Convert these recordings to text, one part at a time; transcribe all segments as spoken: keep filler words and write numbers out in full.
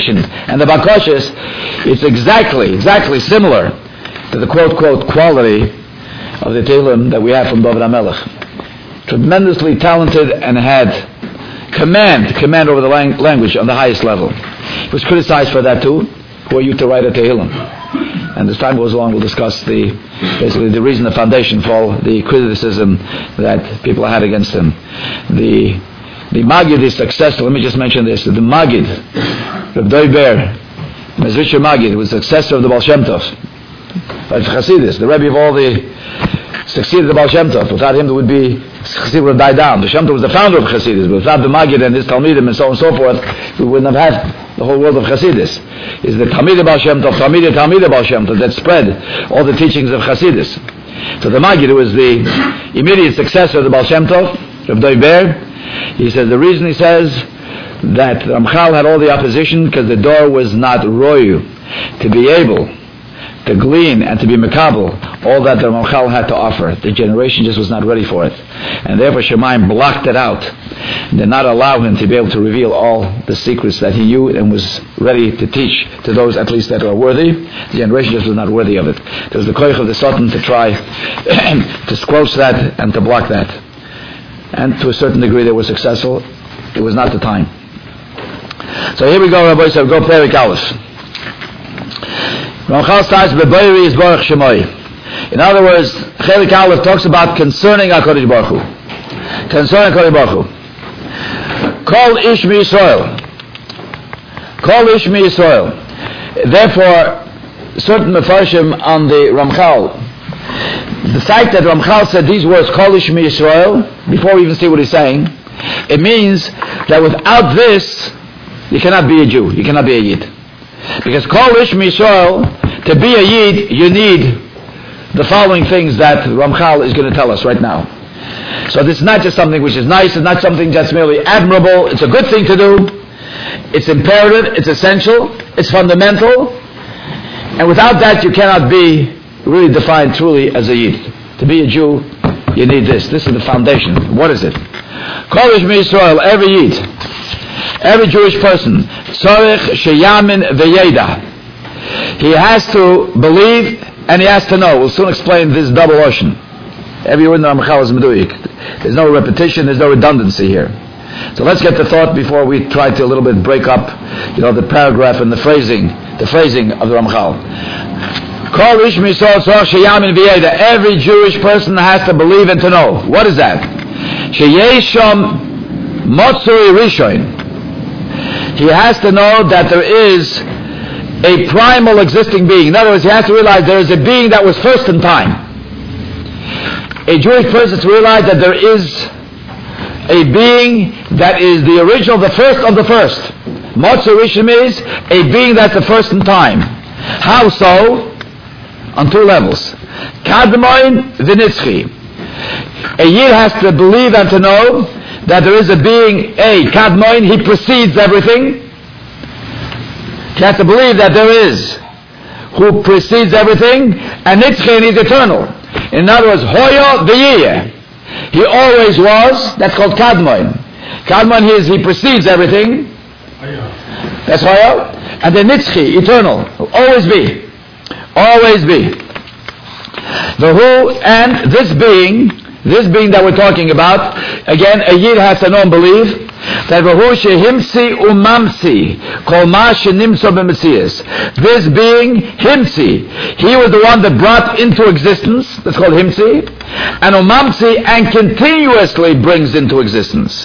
foundation and the bakoshes, it's exactly, exactly similar to the quote, quote, quality of the Tehillim that we have from David HaMelech. Tremendously talented and had command, command over the lang- language on the highest level. He was criticized for that too. Who are you to write a Tehillim? And as time goes along, we'll discuss the basically the reason, the foundation for all the criticism that people had against him. The the Magid is successful. Let me just mention this: the Magid, Reb Doi Ber, Mezritcher Magid, was the successor of the Baal Shem Tov, but Chassidus, the Rebbe of all the succeeded the Baal Shem Tov. Without him, there would be Chassidus would have died down. The Shem Tov was the founder of Chassidus, but without the Magid and his Talmidim and so on and so forth, we wouldn't have had the whole world of Chassidus. Is the Talmid Baal Shem Tov, Talmid Talmid Baal Shem Tov that spread all the teachings of Chassidus. So the Magid, who was the immediate successor of the Baal Shem Tov, Reb Doi Ber, he says the reason he says that Ramchal had all the opposition because the door was not royu to be able to glean and to be makabel all that the Ramchal had to offer. The generation just was not ready for it, and therefore Shemaim blocked it out, did not allow him to be able to reveal all the secrets that he knew and was ready to teach to those at least that are worthy. The generation just was not worthy of it. There was the koich of the Satan to try to squelch that and to block that, and to a certain degree they were successful. It was not the time. So here we go, Rabbi Yosef, go Perik Aleph. Ramchal starts B'Beiri is Baruch Shemoi. In other words, Chelik Aleph talks about concerning HaKadosh Baruch Hu. Concerning HaKadosh Baruch Hu. Kol Ish Yisrael. Kol Ish Yisrael. Therefore, certain Mefarshim on the Ramchal, the fact that Ramchal said these words, Kol Ish Yisrael, before we even see what he's saying, it means that without this, you cannot be a Jew, you cannot be a Yid. Because Kol Ish Yisrael, to be a Yid, you need the following things that Ramchal is going to tell us right now. So this is not just something which is nice, it's not something that's merely admirable, it's a good thing to do, it's imperative, it's essential, it's fundamental, and without that you cannot be really defined truly as a Yid. To be a Jew, you need this. This is the foundation. What is it? Kol Ish Yisrael, every Yid, every Jewish person, Tzorech sheyamin v'yeda. He has to believe and he has to know. We'll soon explain this double ocean. Every word in the Ramchal is meduyik. There's no repetition, there's no redundancy here. So let's get the thought before we try to a little bit break up, you know, the paragraph and the phrasing, the phrasing of the Ramchal. Kol Ish Yisrael Tzorech sheyamin v'yeda. Every Jewish person has to believe and to know. What is that? Sheyesham motzui rishon. He has to know that there is a primal existing being. In other words, he has to realize there is a being that was first in time. A Jewish person has to realize that there is a being that is the original, the first of the first. Motzei Rishon is a being that's the first in time. How so? On two levels. Kadmoin v'nitzchi. A Yid has to believe and to know that there is a being, a Kadmoin, he precedes everything. He has to believe that there is who precedes everything, and Nitzchi is eternal. In other words, Hoya v'yiyeh. He always was, that's called Kadmoin. Kadmoin is, he precedes everything. That's Hoya. And then Nitzchi, eternal, will always be. Always be. The who, and this being, this being that we're talking about, again, a Yid has to know and believe that Vahu shehimsi umamsi kol ma shenimso b'metzias. This being, himsi, he was the one that brought into existence, that's called himsi, and umamsi, and continuously brings into existence.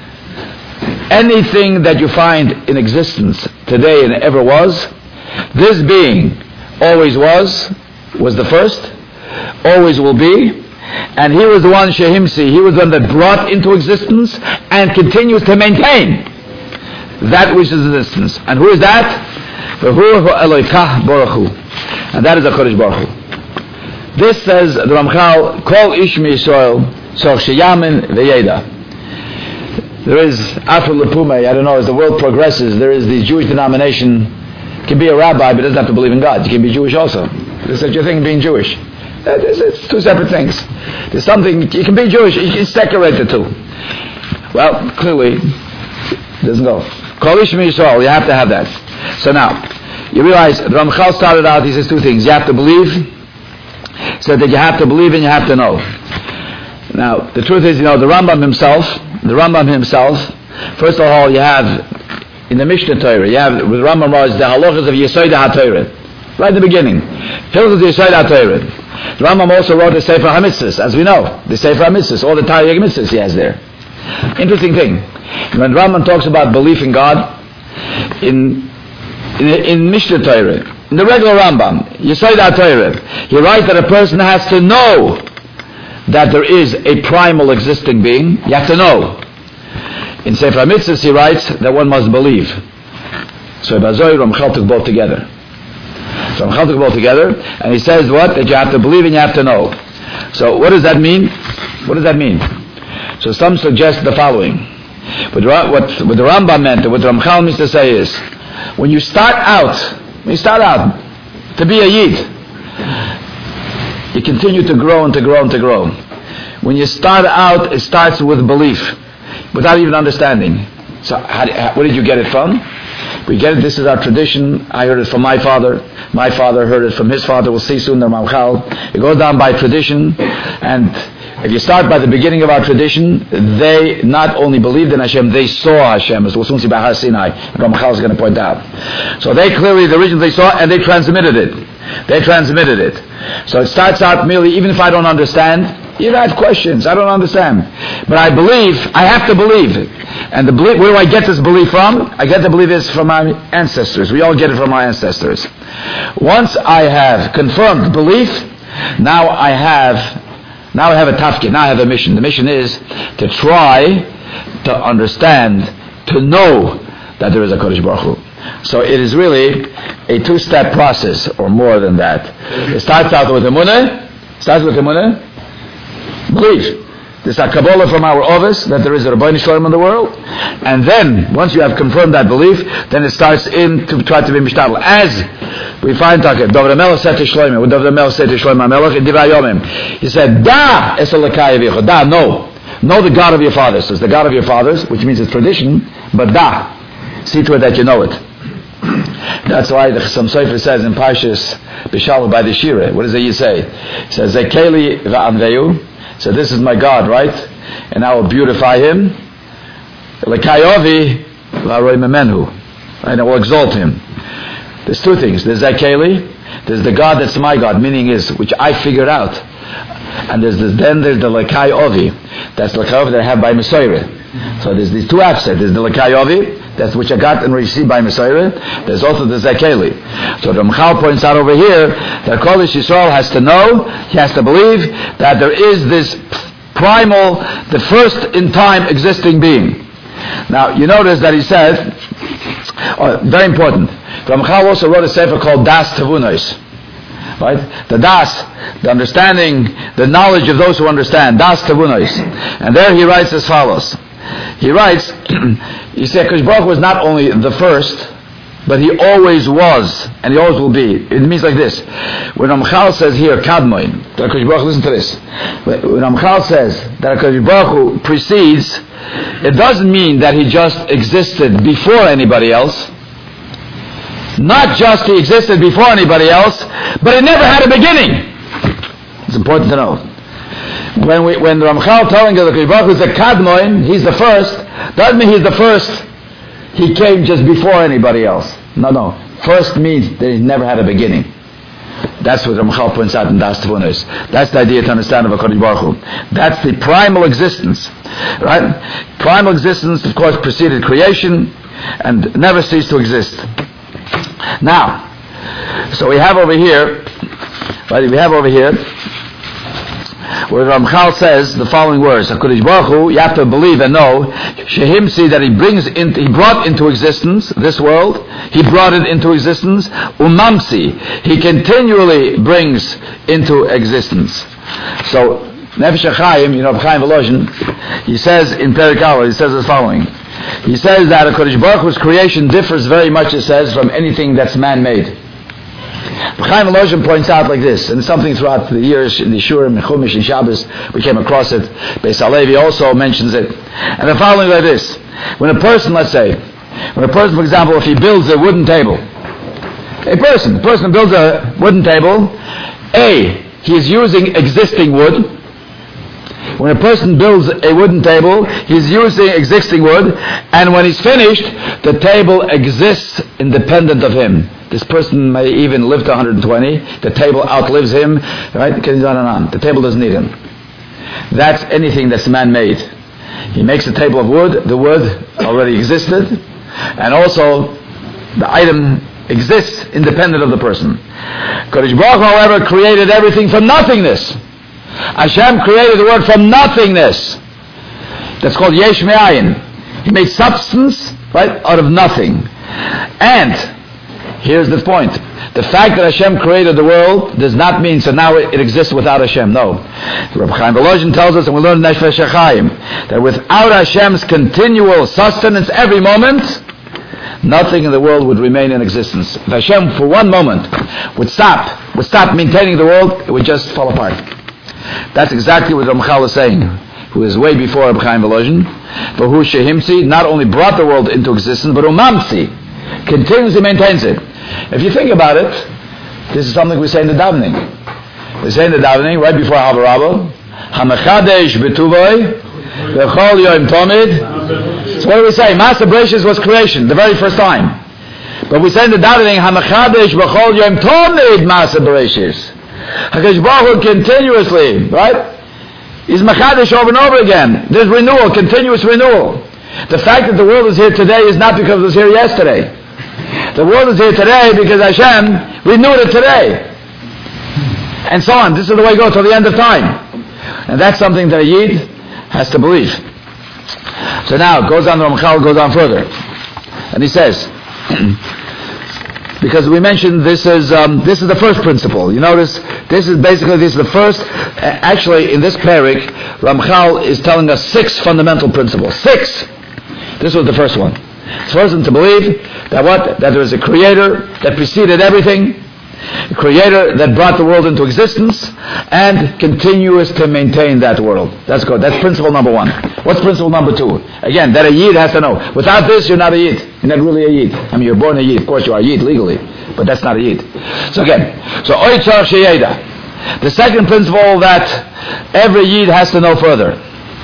Anything that you find in existence today and ever was, this being always was, was the first, always will be, and he was the one, Shehimsi, he was the one that brought into existence and continues to maintain that which is existence. And who is that? V'hu Eloikah Baruch Hu. And that is the Kodesh Baruch Hu. This says the Ramchal, Kol Ish Yisrael, Tzorech sheyamin v'yeda. There is, after Lepume, I don't know, as the world progresses, there is the Jewish denomination, can be a rabbi, but doesn't have to believe in God. You can be Jewish also. There's such a thing, being Jewish. It's, it's two separate things. There's something, you can be Jewish, you can separate the two. Well, clearly, it doesn't go. Kol Ish Yisrael, you have to have that. So now, you realize, the Ramchal started out, he says two things. You have to believe, he said that you have to believe and you have to know. Now, the truth is, you know, the Rambam himself, the Rambam himself, first of all, you have, in the Mishnah Torah, you have, with Rambam was the halachas of Yesod HaTorah, right in the beginning. Hilchos of Yesod HaTorah. The Rambam also wrote the Sefer HaMitzvos, as we know, the Sefer HaMitzvos, all the Taryag Mitzvos he has there. Interesting thing. When Rambam talks about belief in God, in in, in Mishnah Torah, in the regular Rambam, Yesod HaTorah, he writes that a person has to know that there is a primal existing being. You have to know. In Sefer HaMitzvos he writes that one must believe. So Bazoy Ramchal took both together. So Ramchal took both together, and he says what? That you have to believe and you have to know. So what does that mean? What does that mean? So some suggest the following. What, what, what the Rambam meant, and what the Ramchal means to say is, when you start out, when you start out to be a Yid, you continue to grow and to grow and to grow. When you start out, it starts with belief, without even understanding. So how, how, where did you get it from? We get it, this is our tradition. I heard it from my father. My father heard it from his father. We'll see soon the Ramchal. It goes down by tradition, and if you start by the beginning of our tradition, they not only believed in Hashem, they saw Hashem, as we'll soon see by Har Sinai. Ramchal is going to point out. So they clearly, the original they saw, and they transmitted it. They transmitted it. So it starts out merely, even if I don't understand, you have questions, I don't understand. But I believe, I have to believe. And the belief, where do I get this belief from? I get the belief is from my ancestors. We all get it from our ancestors. Once I have confirmed belief, now I have Now I have a tafkid, now I have a mission. The mission is to try to understand, to know that there is a Kodesh Baruch Hu. So it is really a two-step process, or more than that. It starts out with emunah, starts with emunah, belief. There's a Kabbalah from our office that there is a Rabbeinu Shalom in the world, and then once you have confirmed that belief, then it starts in to try to be mishtadel. As we find David HaMelech said to Shlomo, when David HaMelech said to Shlomo HaMelech in Divrei Yomim, he said, "Da es Elokai Avicha, da, know, know the God of your fathers." So it's the God of your fathers, which means it's tradition, but da, see to it that you know it. That's why the Chassam Sofer says in Parshas Bishalach by the Shira, what does it you say? It says, "Zekeli va'anveu." So this is my God, right? And I will beautify him. Lekayovi v'aroi memenu, and I will exalt him. There's two things. There's Zekeli. There's the God that's my God, meaning is which I figured out. And there's this, then there's the Lekayovi. That's the Lekayovi that I have by Mesorah. So there's these two aspects. There's the Lekayovi, that's which I got and received by Mesorah. There's also the Zekeli. So the Ramchal points out over here that Kodesh Yisrael has to know, he has to believe that there is this primal, the first in time existing being. Now you notice that he says, oh, very important, Ramchal also wrote a sefer called Das Tavunos. Right? The Das, the understanding, the knowledge of those who understand. Das Tavunos. And there he writes as follows. He writes, he said, Kodesh Baruch Hu was not only the first, but he always was, and he always will be. It means like this. When Ramchal says here, Kadmoin, that Kodesh Baruch Hu, listen to this. When Ramchal says that Kodesh Baruch Hu precedes, it doesn't mean that he just existed before anybody else. Not just he existed before anybody else, but it never had a beginning. It's important to know. When we, when Ramchal telling us that Kodesh Baruch Hu is the Kadmoin, he's the first, doesn't mean he's the first, he came just before anybody else. No, no. First means that he never had a beginning. That's what Ramchal points out in Das Tavunos. That's the idea to understand of a Kodesh Baruch Hu. That's the primal existence. Right? Primal existence, of course, preceded creation and never ceased to exist. Now, so we have over here, right, we have over here, where Ramchal says the following words: HaKadosh Baruch Hu, you have to believe and know, Shehimsi, that he brings in, he brought into existence this world, he brought it into existence, Umamsi, he continually brings into existence. So, Nefesh HaChaim, you know, Chaim Volozhin, he says in Perek Aleph, he says the following. He says that HaKadosh Baruch Hu's creation differs very much, it says, from anything that's man-made. Chaim Volozhin points out like this, and something throughout the years in the Shurim, in Chumash, in Shabbos, we came across it. Beis Halevi also mentions it. And the following like this: when a person, let's say, When a person, for example, if he builds a wooden table, a person, a person builds a wooden table, A, he is using existing wood. When a person builds a wooden table, he's using existing wood, and when he's finished, the table exists independent of him. This person may even live to one hundred twenty. The table outlives him, right? It goes on and on. The table doesn't need him. That's anything that's man-made. He makes a table of wood. The wood already existed, and also the item exists independent of the person. Kodesh Baruch Hu, however, created everything from nothingness. Hashem created the world from nothingness. That's called Yesh Me'ayin. He made substance, right, out of nothing. And here's the point. The fact that Hashem created the world does not mean so now it, it exists without Hashem. No. Rabbi Chaim Volozhin tells us, and we learn in Nefesh HaChaim, that without Hashem's continual sustenance every moment, nothing in the world would remain in existence. If Hashem for one moment would stop, would stop maintaining the world, it would just fall apart. That's exactly what Ramchal is saying, who is way before Rabbi Chaim Volozhin. But who Shehimsi not only brought the world into existence, but Umamsi continuously maintains it. If you think about it, this is something we say in the davening. We say in the davening right before Havarabah, Hamachadesh B'tuvoi V'chol Yom Tomid. So what do we say? Master Bereshis was creation, the very first time. But we say in the davening, Hamachadesh B'chol Yom Tomid Master Bereshis. HaKadosh Baruch Hu continuously, right? He's Machadesh over and over again. There's renewal, continuous renewal. The fact that the world is here today is not because it was here yesterday. The world is here today because Hashem renewed it today. And so on. This is the way it goes till the end of time. And that's something that a Yid has to believe. So now, it goes on, the Ramchal goes on further. And he says, because we mentioned this is um, this is the first principle. You notice this is basically this is the first. Uh, actually, in this parak, Ramchal is telling us six fundamental principles. Six. This was the first one. The first one to believe that what that there is a creator that preceded everything, a creator that brought the world into existence, and continues to maintain that world. That's good. That's principle number one. What's principle number two? Again, that a Yid has to know. Without this, you're not a Yid. You're not really a Yid. I mean, you're born a Yid. Of course, you are a Yid legally, but that's not a Yid. So again, so Oitzar Sheyeda. The second principle that every Yid has to know further.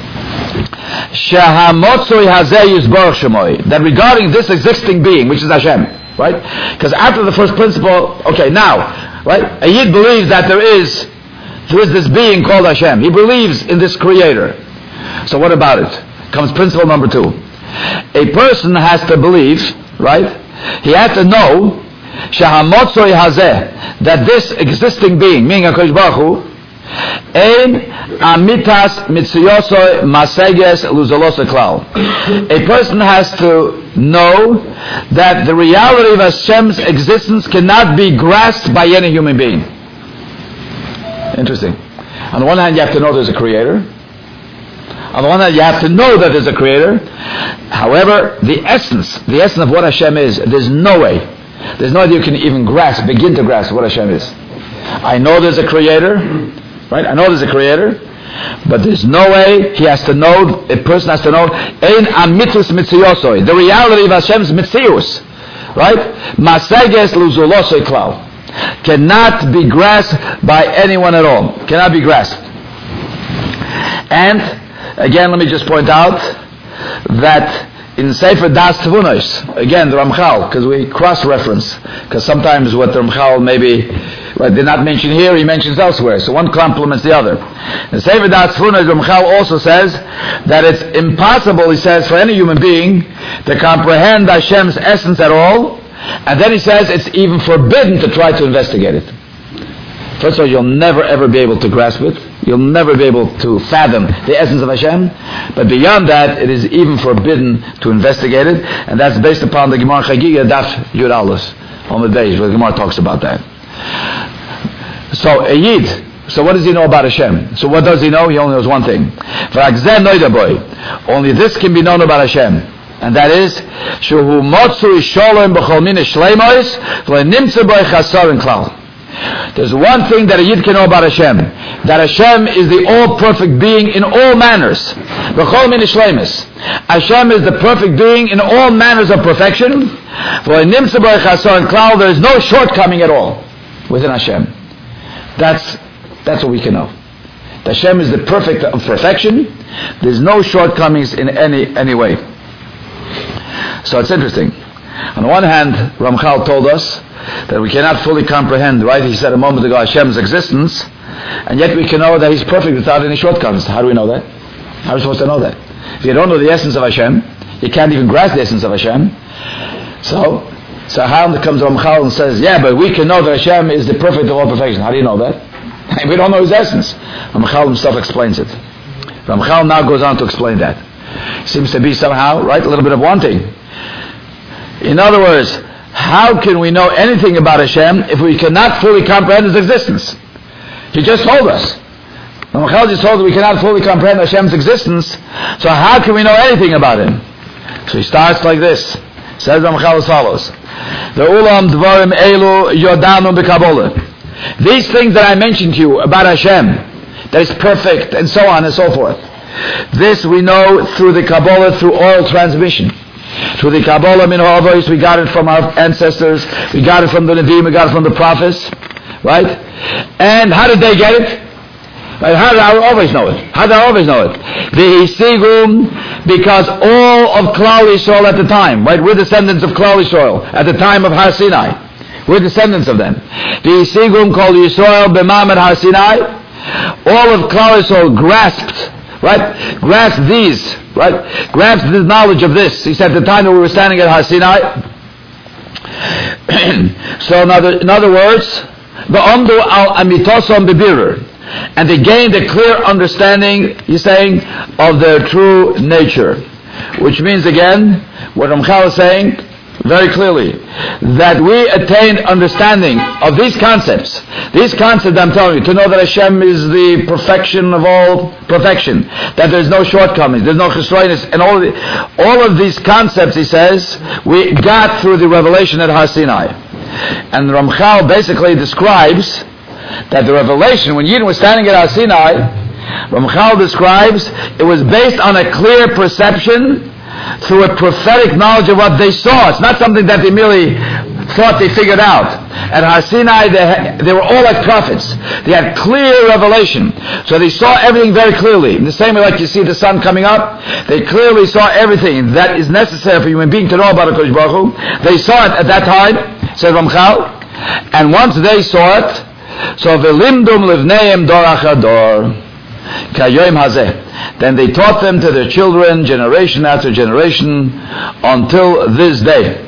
Shahamotzoi Hazeh Yisborach Shemoy. That regarding this existing being, which is Hashem, right? Because after the first principle, okay, now, right? A Yid believes that there is, there is this being called Hashem. He believes in this creator. So what about it? Comes principle number two. A person has to believe, right? He has to know Shahamotzoi Hazeh, that this existing being, meaning HaKadosh Baruch Hu, Ein amitas mitziyosoi maseges luzolosoi klal. A person has to know that the reality of Hashem's existence cannot be grasped by any human being. Interesting. On the one hand, you have to know there's a creator. On the one hand, you have to know that there's a creator. However, the essence, the essence of what Hashem is, there's no way, there's no way you can even grasp, begin to grasp what Hashem is. I know there's a creator. Right? I know there's a creator, but there's no way he has to know, a person has to know, Ein amitus mitziyosoi, the reality of Hashem's mitzius, right? Maseges luzulosoi klal, cannot be grasped by anyone at all, cannot be grasped. And, again, let me just point out that in Sefer Das Tvunos, again, the Ramchal, because we cross-reference, because sometimes what the Ramchal maybe right, did not mention here, he mentions elsewhere. So one complements the other. In Sefer Das Tvunos, the Ramchal also says that it's impossible, he says, for any human being to comprehend Hashem's essence at all, and then he says it's even forbidden to try to investigate it. First of all, you'll never ever be able to grasp it. You'll never be able to fathom the essence of Hashem. But beyond that, it is even forbidden to investigate it. And that's based upon the Gemara Chagiga, Daf Yud Aleph, on the days where the Gemara talks about that. So, a Yid, so what does he know about Hashem? So what does he know? He only knows one thing. Only this can be known about Hashem. And that is, Shuhu Motsu Sholem B'chol Min Shleimois V'Nimtze B'Chasarin Klal. There's one thing that a Yid can know about Hashem, that Hashem is the all-perfect being in all manners. B'chol min shleimus. Hashem is the perfect being in all manners of perfection. For in Nimtza B'Rei Chasor and Klal, there is no shortcoming at all within Hashem. That's, that's what we can know. That Hashem is the perfect of perfection. There's no shortcomings in any, any way. So it's interesting. On the one hand, Ramchal told us that we cannot fully comprehend, right? He said a moment ago, Hashem's existence, and yet we can know that He's perfect without any shortcomings. How do we know that? How are we supposed to know that? If you don't know the essence of Hashem, you can't even grasp the essence of Hashem. So, so how comes Ramchal and says, yeah, but we can know that Hashem is the perfect of all perfection. How do you know that? We don't know His essence. Ramchal himself explains it. Ramchal now goes on to explain that. Seems to be somehow, right, a little bit of wanting. In other words, how can we know anything about Hashem if we cannot fully comprehend His existence? He just told us. Ramchal just told us we cannot fully comprehend Hashem's existence, so how can we know anything about Him? So he starts like this. Says Ramchal as follows. The ulam dvarim elu yodanu b'Kabbalah. These things that I mentioned to you about Hashem, that is perfect, and so on and so forth. This we know through the Kabbalah, through oral transmission. Through the Kabbalah min ha'avos, we got it from our ancestors, we got it from the Nevi'im, we got it from the prophets, right? And how did they get it? Right? How did our always know it? How did our always know it? V'hisigum, because all of Klal Yisrael at the time, right? We're descendants of Klal Yisrael at the time of Har Sinai. We're descendants of them. V'hisigum called Yisrael b'mamad Har Sinai. All of Klal Yisrael grasped, right? Grasped these, right? Grasped the knowledge of this. He said at the time that we were standing at Har Sinai. So in other, in other words, v'amdu al amitosom bebirur. And they gained a clear understanding, he's saying, of their true nature. Which means again, what Ramchal is saying, very clearly, that we attained understanding of these concepts. These concepts, I'm telling you, to know that Hashem is the perfection of all perfection, that there's no shortcomings, there's no chesroinus, and all of, the, all of these concepts, he says, we got through the revelation at Har Sinai. And Ramchal basically describes that the revelation, when Yidden was standing at Har Sinai, Ramchal describes, it was based on a clear perception through a prophetic knowledge of what they saw. It's not something that they merely thought they figured out. At Har Sinai, they, had, they were all like prophets. They had clear revelation. So they saw everything very clearly. In the same way like you see the sun coming up, they clearly saw everything that is necessary for human being to know about HaKadosh Baruch Hu. They saw it at that time, said Ramchal. And once they saw it, so v'limdum livneim dor achador kayoim hazeh. Then they taught them to their children, generation after generation, until this day.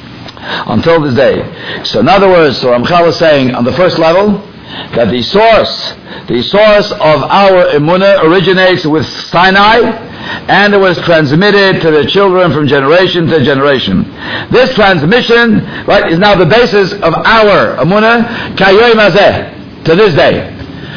Until this day. So in other words, so Ramchal is saying on the first level that the source, the source of our emunah originates with Sinai, and it was transmitted to the children from generation to generation. This transmission, right, is now the basis of our emunah kayoim hazeh, to this day.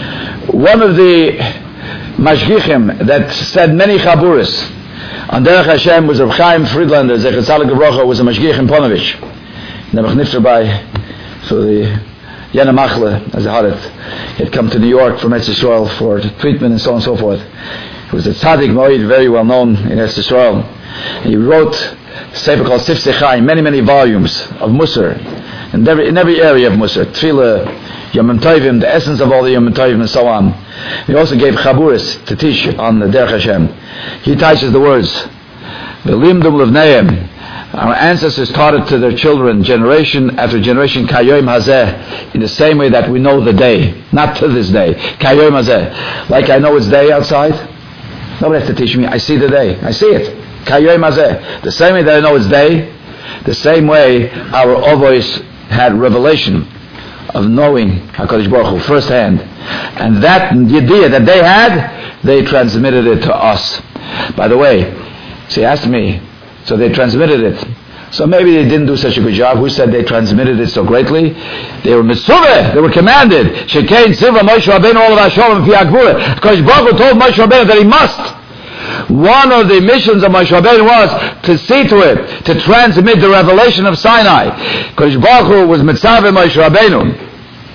One of the mashgichim that said many chaburis on Derech Hashem was Reb Chaim Friedlander, Zecher Tzaddik Livrocha, was a mashgich in Ponovich. Never nifter by, so the Yana Machle, as a hadith, he had come to New York from Eretz Yisrael for treatment and so on and so forth. He was a tzaddik moed, very well known in Eretz Yisrael. He wrote a sefer called Sifsei Chaim, many, many volumes of Musar, in every, in every area of Musar, Tefillah, Yom Tovim, the essence of all the Yom Tovim and so on. He also gave chaburis to teach on the Derech Hashem. He teaches the words, V'limdum livneim. Our ancestors taught it to their children, generation after generation, kayoim hazeh, in the same way that we know the day, not to this day. Kayoim hazeh. Like I know it's day outside, nobody has to teach me. I see the day. I see it. Kayoim hazeh. The same way that I know it's day, the same way our avos had revelation of knowing HaKadosh Baruch Hu firsthand. And that idea that they had, they transmitted it to us. By the way, she asked me, so they transmitted it. So maybe they didn't do such a good job. Who said they transmitted it so greatly? They were mitzvah. They were commanded. Shekein Tzivah Moshe Rabbeinu all of Hashem Pi Agvura. Because Baruch Hu told Moshe Rabbeinu that he must. One of the missions of Moshe Rabbeinu was to see to it, to transmit the revelation of Sinai. Because Baruch Hu was mitzvah Moshe Rabbeinu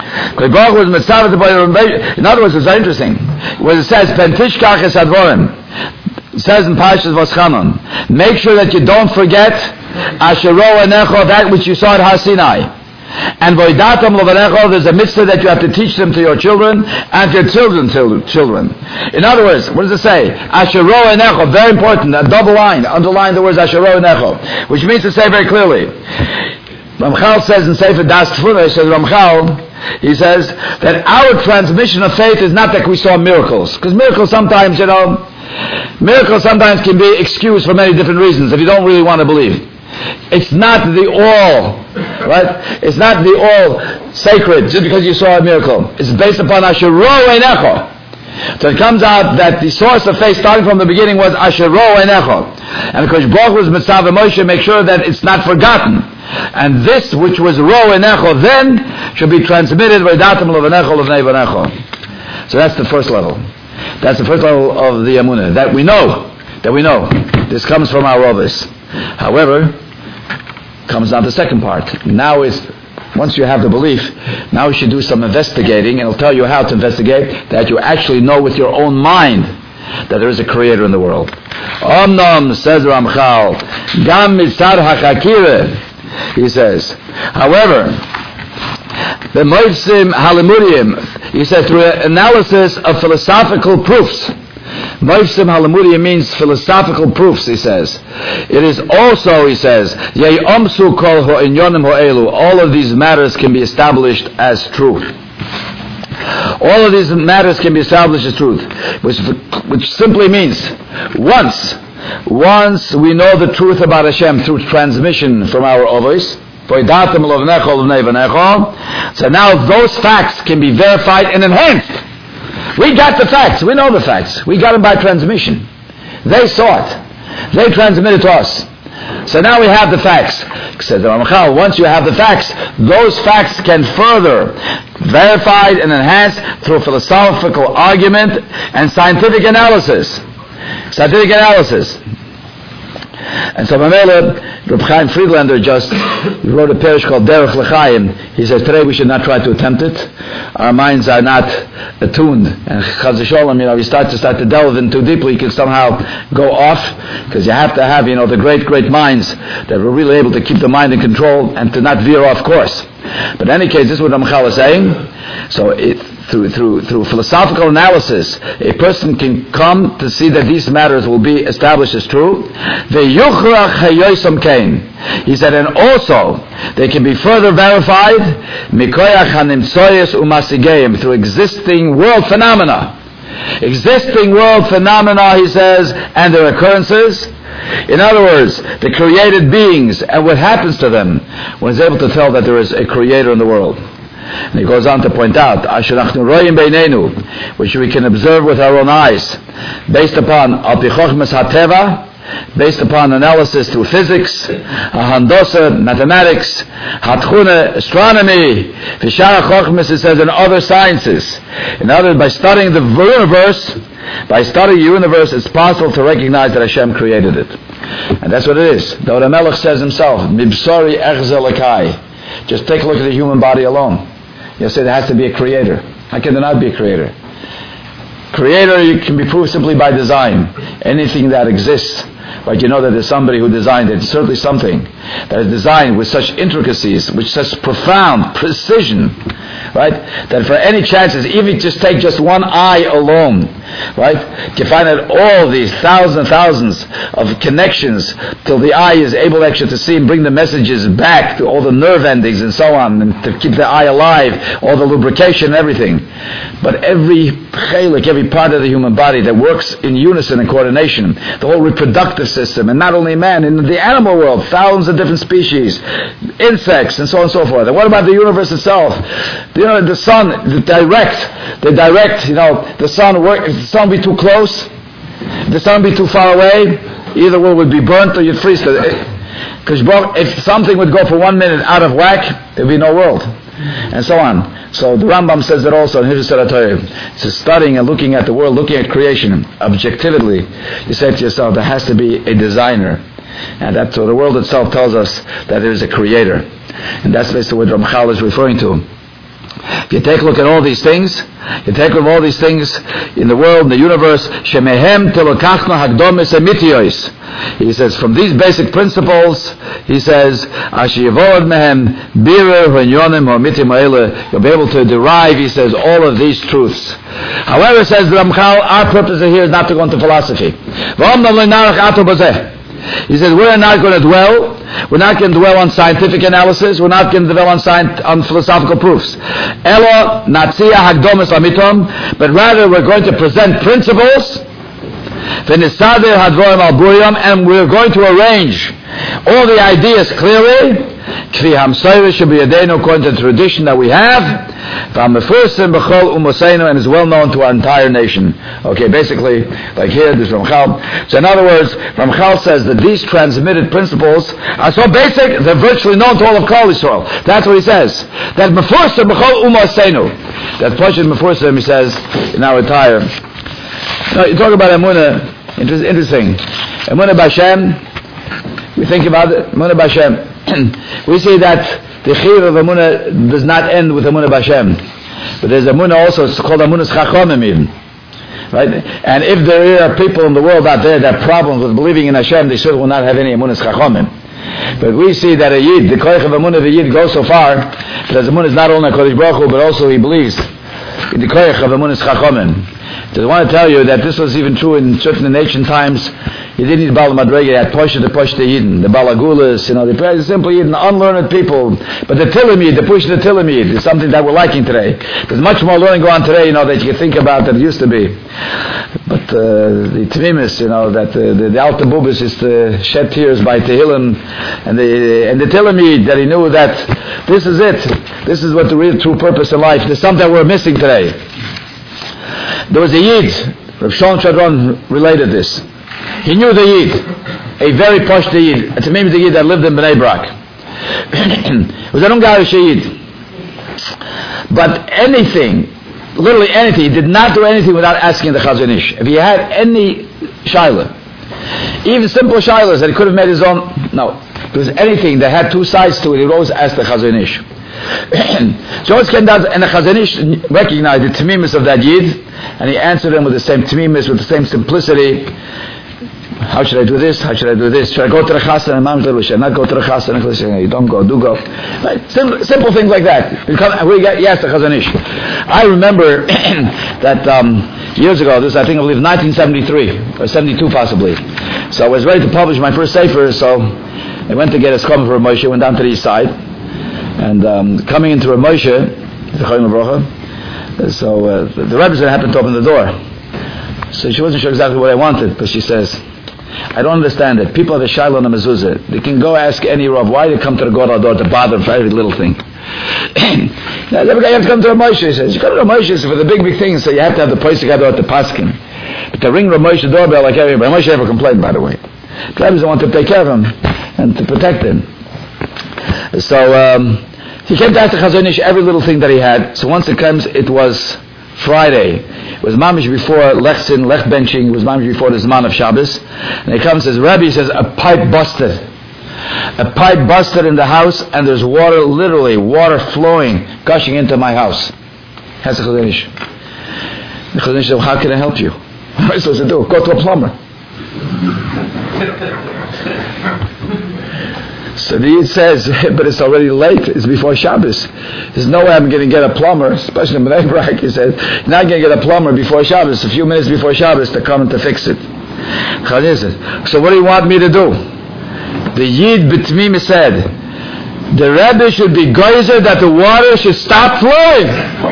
In other words, it's very interesting. When it says, Pentishkach es advorim, it says in Parshas Voschanan, make sure that you don't forget Asher ro enecho, that which you saw at Har Sinai. And Voidatam Lovanecho, there's a mitzvah that you have to teach them to your children and to your children's children. In other words, what does it say? Asher ro enecho, very important, a double line, underline the words Asher ro enecho, which means to say very clearly. Ramchal says in Sefer Das Tefillah, he says, Ramchal, he says that our transmission of faith is not that we saw miracles. Because miracles sometimes, you know, miracles sometimes can be excused for many different reasons if you don't really want to believe. It's not the all, right? It's not the all sacred just because you saw a miracle. It's based upon Asher ro enecho. So it comes out that the source of faith starting from the beginning was Asher ro enecho. And because Baruch was Mitzav Moshe, make sure that it's not forgotten. And this which was ro enecho then should be transmitted V'datam l'vanecho l'vnei vanecho. So that's the first level. That's the first level of the Emunah. That we know. That we know. This comes from our Rovos. However, comes down to the second part. Now is, once you have the belief, now you should do some investigating, and it'll tell you how to investigate, that you actually know with your own mind that there is a creator in the world. Omnom, says Ramchal, Gam mitzad hachakireh, he says. However, the Moivsim Halimudim, he says, through analysis of philosophical proofs, Moivsim Halamudia means philosophical proofs, he says. It is also, he says, Ye'omsu kol ho'inyonim ho'elu. All of these matters can be established as truth. All of these matters can be established as truth. Which, which simply means, once, once we know the truth about Hashem through transmission from our Ovos, so now those facts can be verified and enhanced. We got the facts. We know the facts. We got them by transmission. They saw it. They transmitted to us. So now we have the facts. Says the Ramchal, once you have the facts, those facts can further verified and enhanced through philosophical argument and scientific analysis. Scientific analysis. And so Mamela, Reb Chaim Friedlander just wrote a parish called Derech L'Chaim. He says today we should not try to attempt it. Our minds are not attuned, and Chaz v'Sholom, you know, you start to start to delve in too deeply, you can somehow go off, because you have to have, you know, the great, great minds that were really able to keep the mind in control and to not veer off course. But in any case, this is what Ramchal is saying. So it, through through through philosophical analysis, a person can come to see that these matters will be established as true. He said, and also they can be further verified through existing world phenomena. Existing world phenomena, he says, and their occurrences. In other words, the created beings and what happens to them, one is able to tell that there is a creator in the world. And he goes on to point out, which we can observe with our own eyes, based upon Al-Pi Chochmas HaTeva, based upon analysis through physics, Handosa, mathematics, Hatchuna, astronomy, Vishara Chochmas, it says, and other sciences. In other words, by studying the universe, by studying the universe, it's possible to recognize that Hashem created it. And that's what it is. The Ohr HaMelech says himself, Mibsori Echze Lekai. Just take a look at the human body alone. You'll say there has to be a creator. How can there not be a creator? Creator can be proved simply by design. Anything that exists, but you know that there's somebody who designed it. It's certainly something that is designed with such intricacies, with such profound precision, right? That for any chances, even just take just one eye alone, right? You find that all these thousands and thousands of connections till the eye is able actually to see and bring the messages back to all the nerve endings and so on, and to keep the eye alive, all the lubrication and everything. But every chelik, every part of the human body that works in unison and coordination, the whole reproductive system, and not only man, in the animal world, thousands of different species, insects, and so on and so forth. And what about the universe itself? You know, the sun, the direct, the direct, you know, the sun work, if the sun be too close, if the sun be too far away, either one would be burnt or you'd freeze. Because if something would go for one minute out of whack, there'd be no world. And so on. So the Rambam says that also in His Torah. So studying and looking at the world, looking at creation, objectively, you say to yourself, there has to be a designer. And that's so the world itself tells us that there is a creator. And that's basically what Ramchal is referring to. If you take a look at all these things, you take a look at all these things in the world, in the universe, shemehem telokachna hagdomis emitiois. He says, from these basic principles, he says, ashiyavod mehem birer v'nyonim ha'mitim ha'ele, you'll be able to derive, he says, all of these truths. However, says the Ramchal, our purpose here is not to go into philosophy. He says, we're not going to dwell, we're not going to dwell on scientific analysis, we're not going to dwell on, science, on philosophical proofs. Elo natzia hagdomis amitom, but rather we're going to present principles, and we're going to arrange all the ideas clearly, according to the tradition that we have, and is well known to our entire nation. Okay, basically, like here, this Ramchal. So in other words, Ramchal says that these transmitted principles are so basic, they're virtually known to all of Klal Yisrael. That's what he says. That Mefursim b'chol umaseinu. That Pashut Mefursim, he says, in our entire. Now, you talk about Emunah, interesting. Emunah B'Hashem, we think about it, Emunah B'Hashem. We see that the Chiyuv of Emunah does not end with Emunah B'Hashem. But there's Emunah also, it's called Emunah's Chachomim even. Right? And if there are people in the world out there that have problems with believing in Hashem, they certainly will not have any Emunah's Chachomim. But we see that a Yid, the Koich of Emunah of a Yid goes so far, that Emunah is not only a Kodesh Baruch Hu, but also he believes in the Koich of Emunah's Chachomim. So I want to tell you that this was even true in certain ancient times. You didn't need Baal Madrega, you had Posha the Posha the Yidden, the Balagulas, you know, the simple Yidden, unlearned people. But the Tilamid, the Push the Tilamid is something that we're liking today. There's much more learning going on today, you know, that you can think about than it used to be. But uh, the Tmimis, you know, that uh, the, the Alta Bubis is to shed tears by Tehillim, and the and the Tilamid, that he knew that this is it. This is what the real true purpose in life. There's something that we're missing today. There was a Yid, Rav Shon Chadron related this. He knew the Yid, a very posh Yid. It's a name of the Yid that lived in Bnei Brak. It was an Ungarish Yid. But anything, literally anything, he did not do anything without asking the Chazon Ish. If he had any shaila, even simple shailas that he could have made his own, no. If there was anything that had two sides to it, he would always ask the Chazon Ish. So always came down, and the Chazon Ish recognized the tamimis of that Yid, and he answered him with the same tamimis, with the same simplicity. How should I do this? How should I do this? Should I go to the Chassan and Mam's Should I not go to the Chassan? You don't go, do go. Right? Simple, simple things like that. We get, yes, the Chazon Ish. I remember that um, years ago, this I think I believe nineteen seventy-three, or seventy-two possibly. So I was ready to publish my first sefer, so I went to get a skam for Moshe, went down to the east side. And um, coming into Rav Moshe, so uh, the, the Rebbe happened to open the door. So she wasn't sure exactly what I wanted, but she says, I don't understand it. People have a shiloh on a mezuzah. They can go ask any Rav, why they come to the Godel door to bother for every little thing. Now, every guy you have to come to Rav Moshe. He says, you come to Rav Moshe for the big, big things, so you have to have the place to go to the Paskin. But to ring Rav Moshe doorbell like everybody, Rav Moshe never complained, by the way. The Rebbe want to take care of him and to protect him. So um, he came to ask the Chazon Ish every little thing that he had. So once it comes, it was Friday. It was mamish before lechsin, lech benching. It was mamish before the Zman of Shabbos. And he comes and says, Rabbi, he says, a pipe busted. A pipe busted in the house, and there's water, literally water flowing, gushing into my house. That's the Chazon Ish. The Chazon Ish said, well, how can I help you? What am I supposed to do? Go to a plumber. So the Yid says, but it's already late. It's before Shabbos. There's no way I'm going to get a plumber, especially in Bnei Brak. He said, you're not going to get a plumber before Shabbos, a few minutes before Shabbos, to come and to fix it. So what do you want me to do? The Yid B'Tmim said, the Rebbe should be geyser that the water should stop flowing.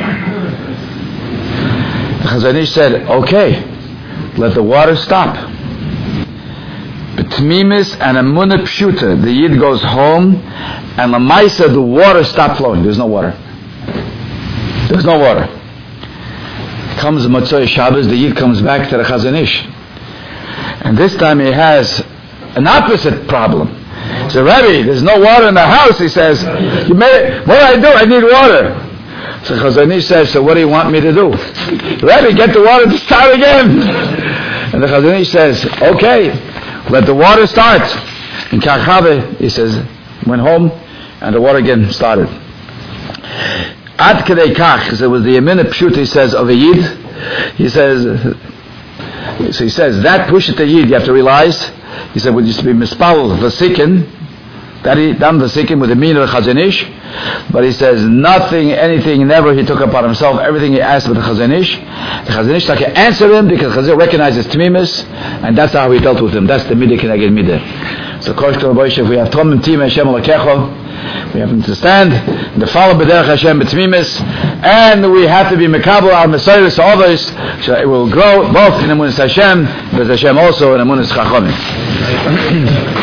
The Chazon Ish said, okay, let the water stop. B'Tmimis and Emunah Pshuta, the Yid goes home, and Lamaisa, the water stopped flowing. There's no water. There's no water. Comes Motzei Shabbos, the Yid comes back to the Chazon Ish. And this time he has an opposite problem. So, Rebbe, there's no water in the house. He says, you made it. What do I do? I need water. So Chazon Ish says, so what do you want me to do? Rebbe, get the water to start again. And the Chazon Ish says, okay, let the water start. In Karchave, he says, went home, and the water again started. Ad Kedei Kach, so it was the Yemin Pshut, he says, of a Yid. He says, so he says, that Pushet Yid, you have to realize, he said, would used to be Mispal Vasikin, that he done Vasikin with the meaning of the Chazon Ish, but he says, nothing, anything, never he took upon himself, everything he asked with the Chazon Ish. The Chazon Ish like answer him, because Chazon recognizes Tmimis, and that's how he dealt with him. That's the Midah Keneged Midah. So, Kosh Kol Boish, if we have Tom and Tim Hashem Alakecho, we have to understand the follow B'derech Hashem B'Tmimis, and we have to be Mekabel al Mesiris others, so it will grow both in Amunis Hashem, but Hashem also in Amunis Chachomim.